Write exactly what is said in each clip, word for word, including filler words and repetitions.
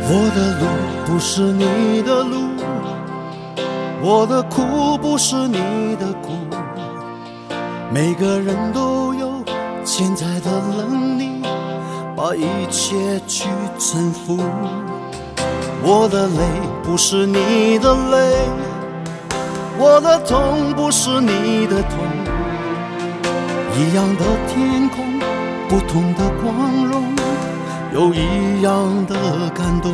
我的路不是你的路，我的苦不是你的苦，每个人都有潜在的能力，把一切去征服。我的泪不是你的泪，我的痛不是你的痛，一样的天空，不同的光荣，有一样的感动。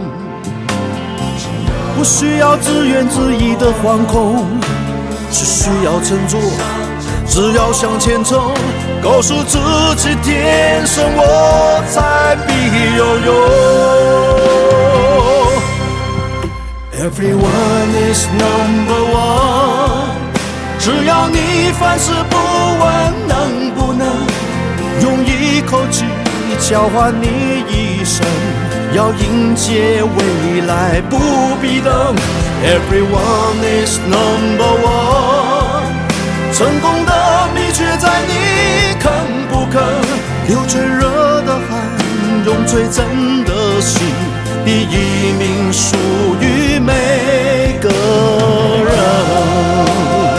不需要自怨自艾的惶恐，只需要振作，只要向前冲，告诉自己天生我材必有用。Everyone is number one， 只要你凡事不问能不能用一口气交换你一生，要迎接未来不必等。 Everyone is number one， 成功的秘诀在你肯不肯流最热的汗，用最真的心，第一名属于每个人。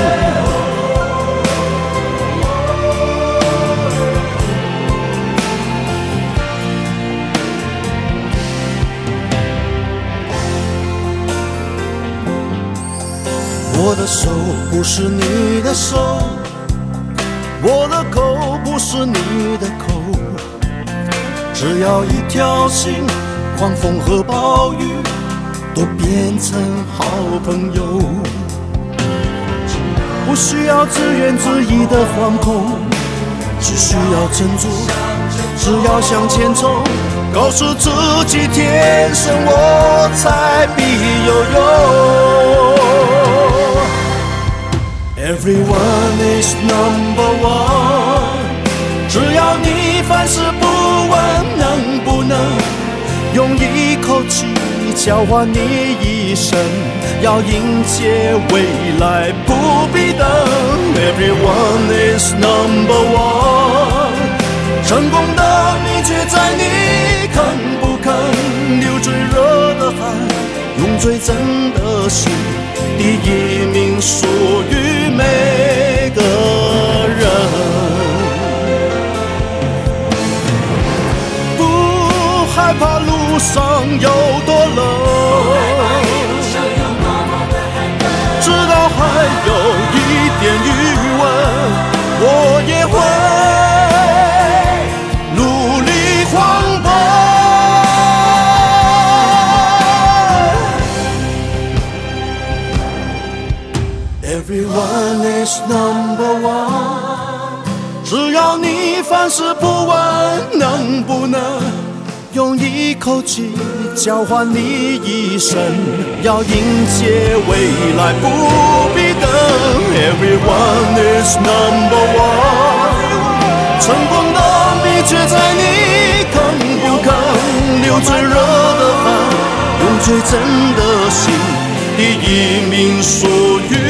我的手不是你的手，我的口不是你的口，只要一条心，狂风和暴雨都变成好朋友。不需要自怨自艾的惶恐，只需要振作，只要向前冲，告诉自己天生我材必有用。Everyone is number one， 只要你凡事不问能不能用一口气交换你一生，要迎接未来不必等。 Everyone is number one， 成功的秘诀在你肯不肯流最热的汗，用最真的心，第一名属于每个人。不害怕路上有多冷，直到还有一点余温，我也会努力狂奔。Everyone is number one， 只要你凡事不问能不能用一口气交换你一生，要迎接未来不必等。 Everyone is number one， 成功的秘诀在你肯不肯流最热的汗，用最真的心，第一名属于